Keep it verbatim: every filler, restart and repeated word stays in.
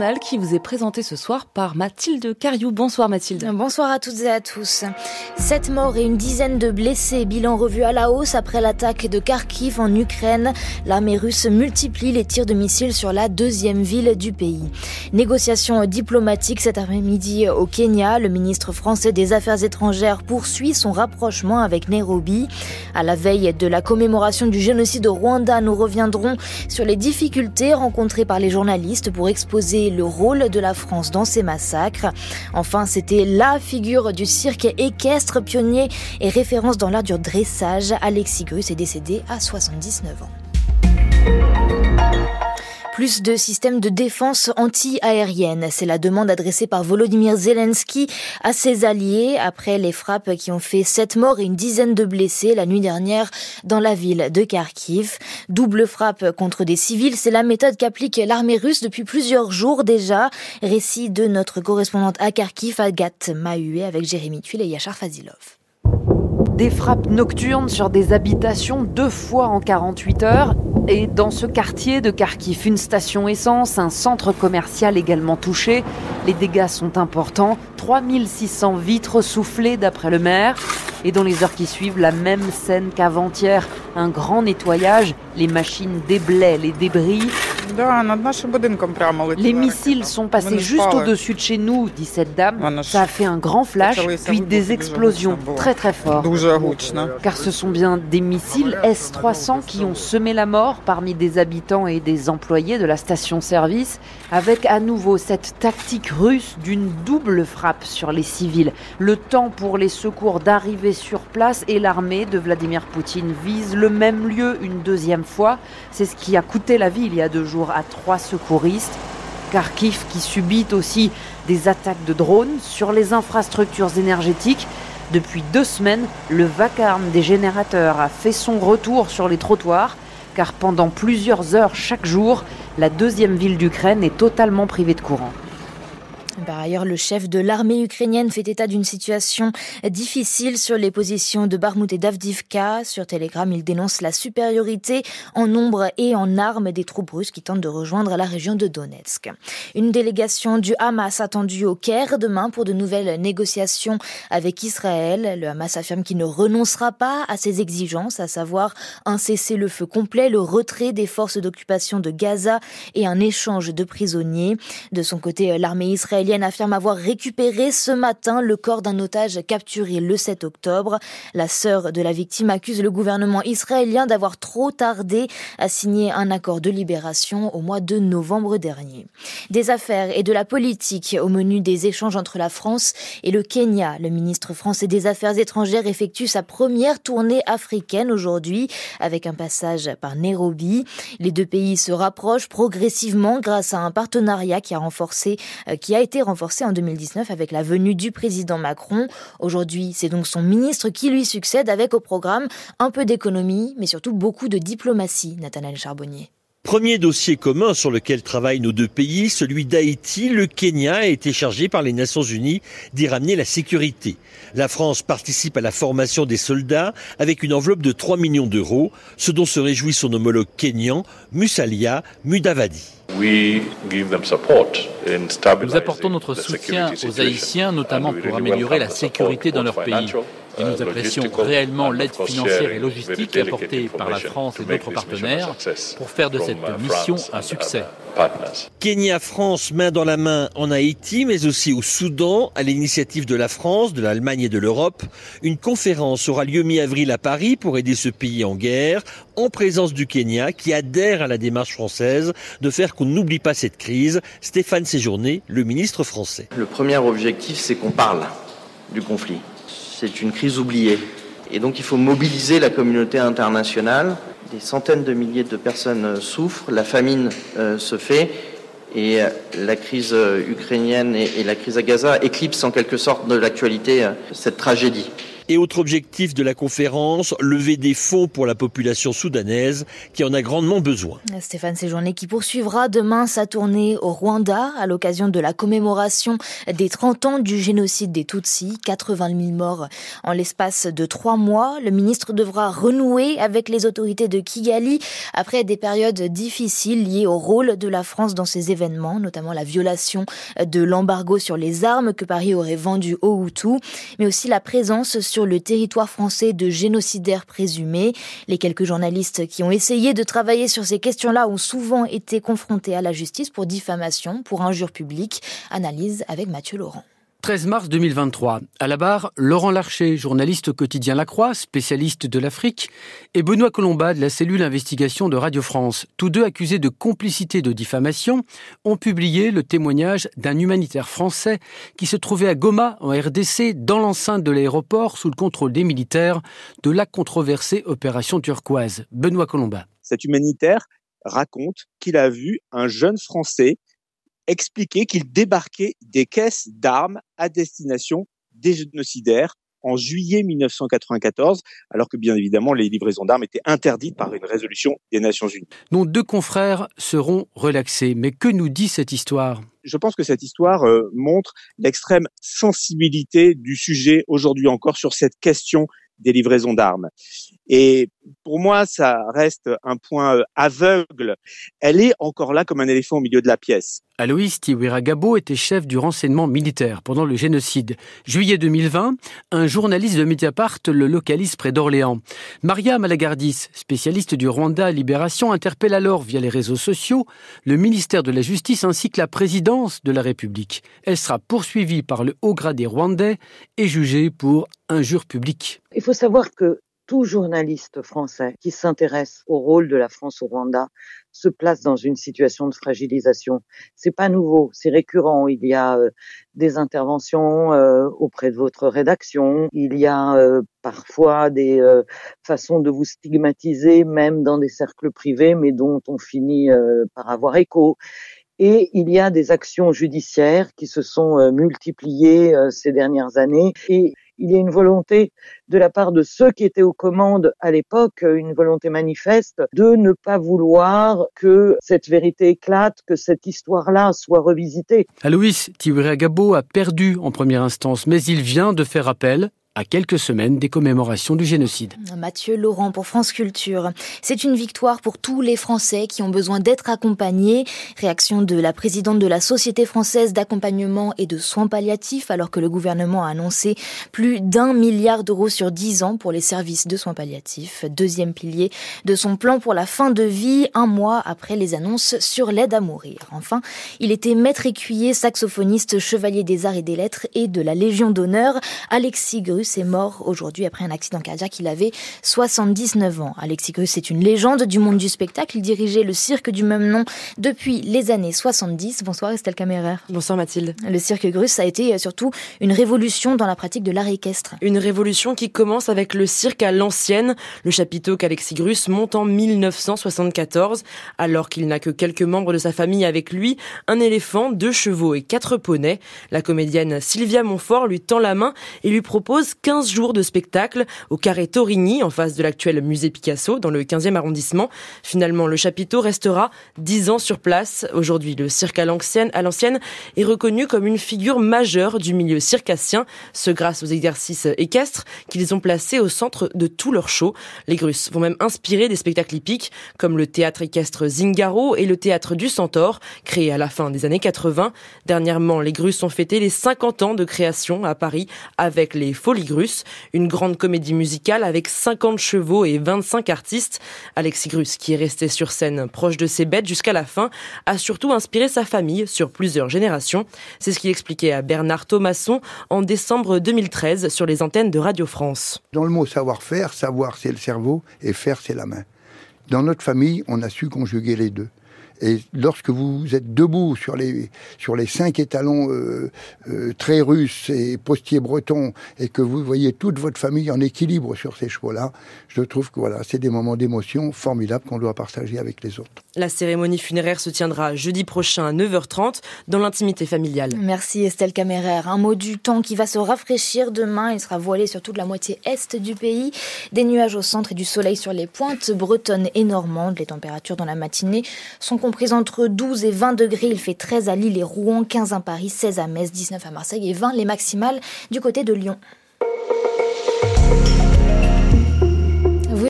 journal qui vous est présenté ce soir par Mathilde Cariou. Bonsoir Mathilde. Bonsoir à toutes et à tous. Sept morts et une dizaine de blessés. Bilan revu à la hausse après l'attaque de Kharkiv en Ukraine. L'armée russe multiplie les tirs de missiles sur la deuxième ville du pays. Négociations diplomatiques cet après-midi au Kenya. Le ministre français des Affaires étrangères poursuit son rapprochement avec Nairobi. À la veille de la commémoration du génocide au Rwanda, nous reviendrons sur les difficultés rencontrées par les journalistes pour exposer le rôle de la France dans ces massacres. Enfin, c'était la figure du cirque équestre, pionnier et référence dans l'art du dressage. Alexis Grus est décédé à soixante-dix-neuf ans. Plus de systèmes de défense anti-aérienne. C'est la demande adressée par Volodymyr Zelensky à ses alliés après les frappes qui ont fait sept morts et une dizaine de blessés la nuit dernière dans la ville de Kharkiv. Double frappe contre des civils, c'est la méthode qu'applique l'armée russe depuis plusieurs jours déjà. Récit de notre correspondante à Kharkiv, Agathe Mahué, avec Jérémy Tuile et Yachar Fazilov. Des frappes nocturnes sur des habitations deux fois en quarante-huit heures. Et dans ce quartier de Kharkiv, une station essence, un centre commercial également touché. Les dégâts sont importants. trois mille six cents vitres soufflées d'après le maire. Et dans les heures qui suivent, la même scène qu'avant-hier. Un grand nettoyage. Les machines déblaient les débris. Les missiles sont passés juste au-dessus de chez nous, dit cette dame. Ça a fait un grand flash, puis des explosions très très fortes. Car ce sont bien des missiles S trois cents qui ont semé la mort parmi des habitants et des employés de la station-service, avec à nouveau cette tactique russe d'une double frappe sur les civils. Le temps pour les secours d'arriver sur place et l'armée de Vladimir Poutine vise le même lieu une deuxième fois. C'est ce qui a coûté la vie il y a deux jours à trois secouristes. Kharkiv qui subit aussi des attaques de drones sur les infrastructures énergétiques. Depuis deux semaines, le vacarme des générateurs a fait son retour sur les trottoirs, car pendant plusieurs heures chaque jour, la deuxième ville d'Ukraine est totalement privée de courant. Par ailleurs, le chef de l'armée ukrainienne fait état d'une situation difficile sur les positions de Bakhmout et d'Avdivka. Sur Telegram, il dénonce la supériorité en nombre et en armes des troupes russes qui tentent de rejoindre la région de Donetsk. Une délégation du Hamas attendue au Caire demain pour de nouvelles négociations avec Israël. Le Hamas affirme qu'il ne renoncera pas à ses exigences, à savoir un cessez-le-feu complet, le retrait des forces d'occupation de Gaza et un échange de prisonniers. De son côté, l'armée israélienne affirme avoir récupéré ce matin le corps d'un otage capturé le sept octobre. La sœur de la victime accuse le gouvernement israélien d'avoir trop tardé à signer un accord de libération au mois de novembre dernier. Des affaires et de la politique au menu des échanges entre la France et le Kenya. Le ministre français des Affaires étrangères effectue sa première tournée africaine aujourd'hui avec un passage par Nairobi. Les deux pays se rapprochent progressivement grâce à un partenariat qui a renforcé, qui a été renforcé en deux mille dix-neuf avec la venue du président Macron. Aujourd'hui, c'est donc son ministre qui lui succède avec au programme un peu d'économie, mais surtout beaucoup de diplomatie. Nathanaël Charbonnier. Premier dossier commun sur lequel travaillent nos deux pays, celui d'Haïti. Le Kenya a été chargé par les Nations Unies d'y ramener la sécurité. La France participe à la formation des soldats avec une enveloppe de trois millions d'euros, ce dont se réjouit son homologue kényan, Musalia Mudavadi. Nous apportons notre soutien aux Haïtiens, notamment pour améliorer la sécurité dans leur pays. Et nous apprécions réellement l'aide financière et logistique apportée par la France et d'autres partenaires pour faire de cette mission un succès. Kenya-France, main dans la main en Haïti, mais aussi au Soudan, à l'initiative de la France, de l'Allemagne et de l'Europe. Une conférence aura lieu mi-avril à Paris pour aider ce pays en guerre, en présence du Kenya, qui adhère à la démarche française de faire qu'on n'oublie pas cette crise. Stéphane Séjourné, le ministre français. Le premier objectif, c'est qu'on parle du conflit. C'est une crise oubliée. Et donc il faut mobiliser la communauté internationale. Des centaines de milliers de personnes souffrent, la famine euh, se fait et euh, la crise euh, ukrainienne et, et la crise à Gaza éclipsent en quelque sorte de l'actualité euh, cette tragédie. Et autre objectif de la conférence, lever des fonds pour la population soudanaise qui en a grandement besoin. Stéphane Séjourné qui poursuivra demain sa tournée au Rwanda à l'occasion de la commémoration des trente ans du génocide des Tutsis, quatre-vingt mille morts en l'espace de trois mois. Le ministre devra renouer avec les autorités de Kigali après des périodes difficiles liées au rôle de la France dans ces événements, notamment la violation de l'embargo sur les armes que Paris aurait vendues aux Hutus, mais aussi la présence sur le territoire français de génocidaires présumés. Les quelques journalistes qui ont essayé de travailler sur ces questions-là ont souvent été confrontés à la justice pour diffamation, pour injure publique. Analyse avec Mathieu Laurent. treize mars deux mille vingt-trois. À la barre, Laurent Larcher, journaliste au quotidien La Croix, spécialiste de l'Afrique, et Benoît Colomba de la cellule investigation de Radio France. Tous deux accusés de complicité de diffamation ont publié le témoignage d'un humanitaire français qui se trouvait à Goma, en R D C, dans l'enceinte de l'aéroport, sous le contrôle des militaires, de la controversée opération turquoise. Benoît Colomba. Cet humanitaire raconte qu'il a vu un jeune Français expliquer qu'il débarquait des caisses d'armes à destination des génocidaires en juillet mille neuf cent quatre-vingt-quatorze, alors que bien évidemment les livraisons d'armes étaient interdites par une résolution des Nations Unies. Nos deux confrères seront relaxés. Mais que nous dit cette histoire ? Je pense que cette histoire euh, montre l'extrême sensibilité du sujet aujourd'hui encore sur cette question des livraisons d'armes. Et pour moi, ça reste un point aveugle. Elle est encore là comme un éléphant au milieu de la pièce. Aloïs Tiwiragabo était chef du renseignement militaire pendant le génocide. Juillet deux mille vingt, un journaliste de Mediapart le localise près d'Orléans. Maria Malagardis, spécialiste du Rwanda Libération, interpelle alors via les réseaux sociaux le ministère de la Justice ainsi que la présidence de la République. Elle sera poursuivie par le haut gradé rwandais et jugée pour injure publique. Il faut savoir que tout journaliste français qui s'intéresse au rôle de la France au Rwanda se place dans une situation de fragilisation. C'est pas nouveau, c'est récurrent. Il y a euh, des interventions euh, auprès de votre rédaction. Il y a euh, parfois des euh, façons de vous stigmatiser, même dans des cercles privés, mais dont on finit euh, par avoir écho. Et il y a des actions judiciaires qui se sont euh, multipliées euh, ces dernières années. Et il y a une volonté de la part de ceux qui étaient aux commandes à l'époque, une volonté manifeste de ne pas vouloir que cette vérité éclate, que cette histoire-là soit revisitée. Aloïs Tiwiragabo a perdu en première instance, mais il vient de faire appel à quelques semaines des commémorations du génocide. Mathieu Laurent pour France Culture. C'est une victoire pour tous les Français qui ont besoin d'être accompagnés. Réaction de la présidente de la Société française d'accompagnement et de soins palliatifs, alors que le gouvernement a annoncé plus d'un milliard d'euros sur dix ans pour les services de soins palliatifs. Deuxième pilier de son plan pour la fin de vie, un mois après les annonces sur l'aide à mourir. Enfin, il était maître écuyer, saxophoniste, chevalier des arts et des lettres et de la Légion d'honneur. Alexis Grus est mort aujourd'hui après un accident cardiaque. Il avait soixante-dix-neuf ans. Alexis Grus est une légende du monde du spectacle. Il dirigeait le cirque du même nom depuis les années soixante-dix. Bonsoir Estelle Camérer. Bonsoir Mathilde. Le cirque Grus a été surtout une révolution dans la pratique de l'art équestre. Une révolution qui commence avec le cirque à l'ancienne, le chapiteau qu'Alexis Grus monte en mille neuf cent soixante-quatorze. Alors qu'il n'a que quelques membres de sa famille avec lui, un éléphant, deux chevaux et quatre poneys. La comédienne Sylvia Montfort lui tend la main et lui propose quinze jours de spectacle au Carré Torigny, en face de l'actuel musée Picasso, dans le quinzième arrondissement. Finalement, le chapiteau restera dix ans sur place. Aujourd'hui, le cirque à l'ancienne, à l'ancienne est reconnu comme une figure majeure du milieu circassien, ce grâce aux exercices équestres qu'ils ont placés au centre de tous leurs shows. Les Grus vont même inspirer des spectacles hippiques, comme le théâtre équestre Zingaro et le théâtre du Centaure, créé à la fin des années quatre-vingts. Dernièrement, les Grus ont fêté les cinquante ans de création à Paris avec les Folies Grus, une grande comédie musicale avec cinquante chevaux et vingt-cinq artistes. Alexis Grus, qui est resté sur scène proche de ses bêtes jusqu'à la fin, a surtout inspiré sa famille sur plusieurs générations. C'est ce qu'il expliquait à Bernard Thomasson en décembre deux mille treize sur les antennes de Radio France. Dans le mot savoir-faire, savoir c'est le cerveau et faire c'est la main. Dans notre famille, on a su conjuguer les deux. Et lorsque vous êtes debout sur les, sur les cinq étalons euh, euh, très russes et postiers bretons, et que vous voyez toute votre famille en équilibre sur ces chevaux-là, je trouve que voilà, c'est des moments d'émotion formidables qu'on doit partager avec les autres. La cérémonie funéraire se tiendra jeudi prochain à neuf heures trente dans l'intimité familiale. Merci Estelle Caméraire. Un mot du temps qui va se rafraîchir demain. Il sera voilé sur toute la moitié est du pays. Des nuages au centre et du soleil sur les pointes bretonnes et normandes. Les températures dans la matinée sont comprises entre douze et vingt degrés. Il fait treize à Lille et Rouen, quinze à Paris, seize à Metz, dix-neuf à Marseille et vingt les maximales du côté de Lyon.